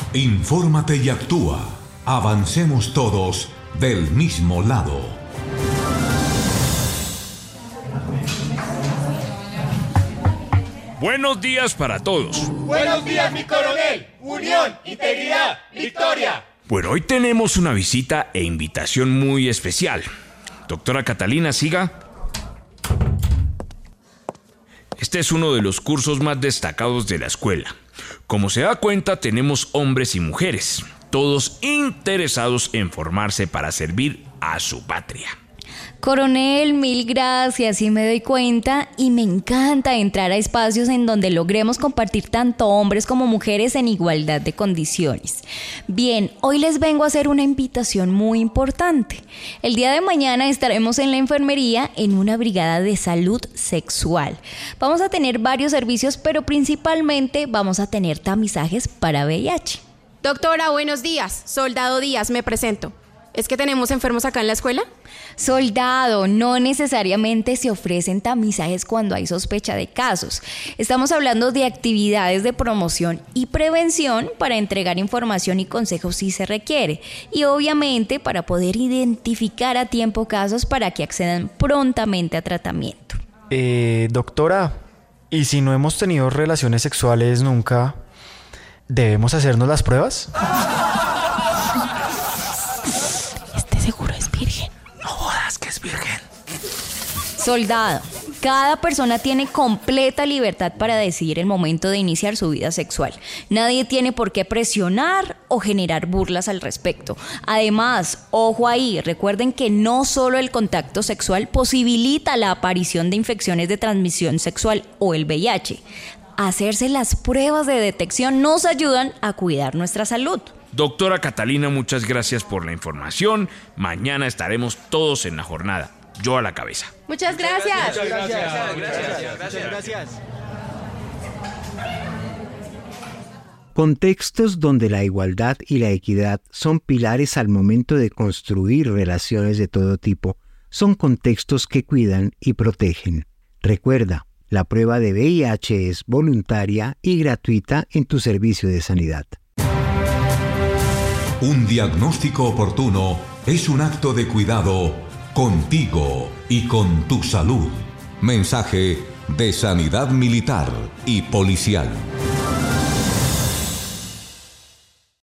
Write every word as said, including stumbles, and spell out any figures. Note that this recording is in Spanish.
Infórmate y actúa. Avancemos todos del mismo lado. Buenos días para todos. Buenos días, mi coronel. Unión, integridad, victoria. Bueno, hoy tenemos una visita e invitación muy especial. Doctora Catalina, siga. Este es uno de los cursos más destacados de la escuela. Como se da cuenta, tenemos hombres y mujeres, todos interesados en formarse para servir a su patria. Coronel, mil gracias, sí me doy cuenta y me encanta entrar a espacios en donde logremos compartir tanto hombres como mujeres en igualdad de condiciones. Bien, hoy les vengo a hacer una invitación muy importante. El día de mañana estaremos en la enfermería en una brigada de salud sexual. Vamos a tener varios servicios, pero principalmente vamos a tener tamizajes para V I H. Doctora, buenos días. Soldado Díaz, me presento. ¿Es que tenemos enfermos acá en la escuela? Soldado, no necesariamente se ofrecen tamizajes cuando hay sospecha de casos. Estamos hablando de actividades de promoción y prevención para entregar información y consejos si se requiere. Y obviamente para poder identificar a tiempo casos para que accedan prontamente a tratamiento. Eh, doctora, ¿y si no hemos tenido relaciones sexuales nunca, debemos hacernos las pruebas? Seguro es virgen. No jodas que es virgen. Soldado, cada persona tiene completa libertad para decidir el momento de iniciar su vida sexual. Nadie tiene por qué presionar o generar burlas al respecto. Además, ojo ahí, recuerden que no solo el contacto sexual posibilita la aparición de infecciones de transmisión sexual o el V I H. Hacerse las pruebas de detección nos ayudan a cuidar nuestra salud. Doctora Catalina, muchas gracias por la información. Mañana estaremos todos en la jornada. Yo a la cabeza. Muchas gracias. Muchas gracias. Muchas gracias. Muchas gracias. Contextos donde la igualdad y la equidad son pilares al momento de construir relaciones de todo tipo son contextos que cuidan y protegen. Recuerda, la prueba de V I H es voluntaria y gratuita en tu servicio de sanidad. Un diagnóstico oportuno es un acto de cuidado contigo y con tu salud. Mensaje de Sanidad Militar y Policial.